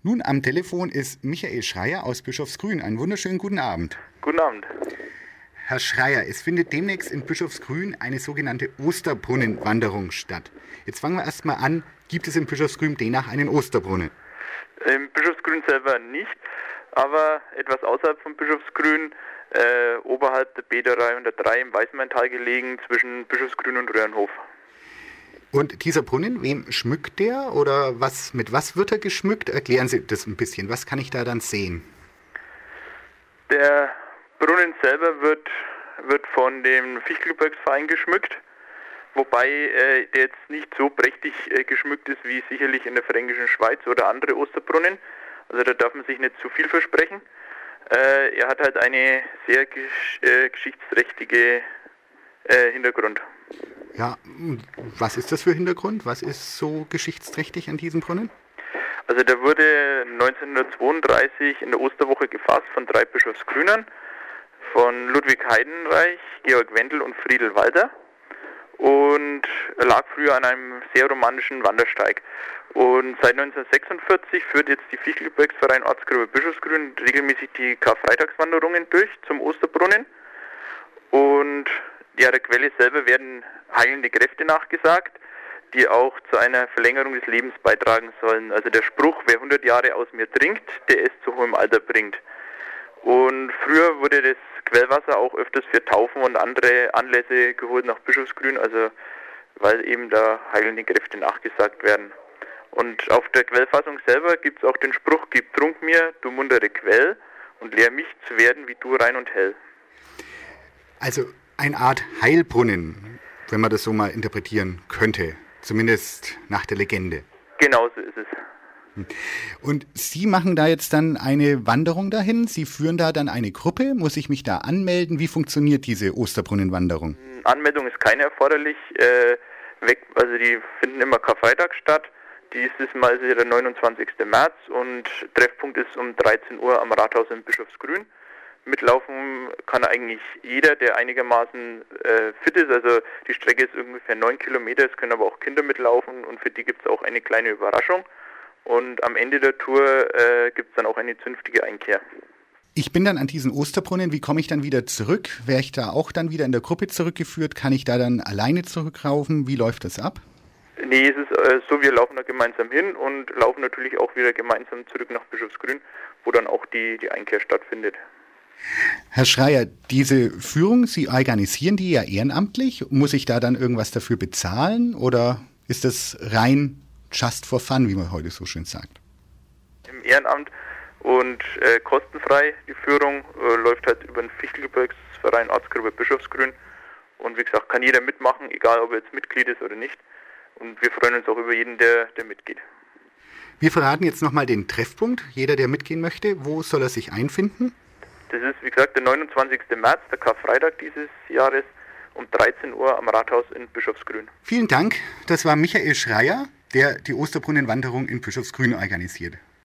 Nun am Telefon ist Michael Schreier aus Bischofsgrün. Einen wunderschönen guten Abend. Guten Abend. Herr Schreier, es findet demnächst in Bischofsgrün eine sogenannte Osterbrunnenwanderung statt. Jetzt fangen wir erstmal an. Gibt es in Bischofsgrün demnach einen Osterbrunnen? Im Bischofsgrün selber nicht, aber etwas außerhalb von Bischofsgrün, oberhalb der B303 im Weißmaintal gelegen, zwischen Bischofsgrün und Röhrenhof. Und dieser Brunnen, wem schmückt der oder mit was wird er geschmückt? Erklären Sie das ein bisschen. Was kann ich da dann sehen? Der Brunnen selber wird von dem Fichtelgebirgsverein geschmückt, wobei der jetzt nicht so prächtig geschmückt ist wie sicherlich in der Fränkischen Schweiz oder andere Osterbrunnen. Also da darf man sich nicht zu viel versprechen. Er hat halt eine sehr geschichtsträchtige Hintergrund. Ja, was ist das für Hintergrund? Was ist so geschichtsträchtig an diesem Brunnen? Also der wurde 1932 in der Osterwoche gefasst von 3 Bischofsgrünern, von Ludwig Heidenreich, Georg Wendel und Friedel Walter, und lag früher an einem sehr romantischen Wandersteig. Und seit 1946 führt jetzt die Fichtelgebirgsverein Ortsgruppe Bischofsgrün regelmäßig die Karfreitagswanderungen durch zum Osterbrunnen. Und ja, der Quelle selber werden heilende Kräfte nachgesagt, die auch zu einer Verlängerung des Lebens beitragen sollen. Also der Spruch, wer 100 Jahre aus mir trinkt, der es zu hohem Alter bringt. Und früher wurde das Quellwasser auch öfters für Taufen und andere Anlässe geholt nach Bischofsgrün, also weil eben da heilende Kräfte nachgesagt werden. Und auf der Quellfassung selber gibt es auch den Spruch, gib Trunk mir, du muntere Quell, und lehr mich zu werden wie du rein und hell. Also eine Art Heilbrunnen, wenn man das so mal interpretieren könnte, zumindest nach der Legende. Genau so ist es. Und Sie machen da jetzt dann eine Wanderung dahin? Sie führen da dann eine Gruppe? Muss ich mich da anmelden? Wie funktioniert diese Osterbrunnenwanderung? Anmeldung ist keine erforderlich. Also die finden immer Karfreitag statt. Dieses Mal ist der 29. März und Treffpunkt ist um 13 Uhr am Rathaus in Bischofsgrün. Mitlaufen kann eigentlich jeder, der einigermaßen fit ist. Also die Strecke ist ungefähr 9 Kilometer, es können aber auch Kinder mitlaufen und für die gibt es auch eine kleine Überraschung. Und am Ende der Tour gibt es dann auch eine zünftige Einkehr. Ich bin dann an diesen Osterbrunnen, wie komme ich dann wieder zurück? Wäre ich da auch dann wieder in der Gruppe zurückgeführt? Kann ich da dann alleine zurückraufen? Wie läuft das ab? Nee, es ist so, wir laufen da gemeinsam hin und laufen natürlich auch wieder gemeinsam zurück nach Bischofsgrün, wo dann auch die Einkehr stattfindet. Herr Schreier, diese Führung, Sie organisieren die ja ehrenamtlich. Muss ich da dann irgendwas dafür bezahlen oder ist das rein just for fun, wie man heute so schön sagt? Im Ehrenamt und kostenfrei. Die Führung läuft halt über den Fichtelgebirgsverein Ortsgruppe Bischofsgrün. Und wie gesagt, kann jeder mitmachen, egal ob er jetzt Mitglied ist oder nicht. Und wir freuen uns auch über jeden, der mitgeht. Wir verraten jetzt nochmal den Treffpunkt. Jeder, der mitgehen möchte, wo soll er sich einfinden? Das ist, wie gesagt, der 29. März, der Karfreitag dieses Jahres, um 13 Uhr am Rathaus in Bischofsgrün. Vielen Dank. Das war Michael Schreier, der die Osterbrunnenwanderung in Bischofsgrün organisiert.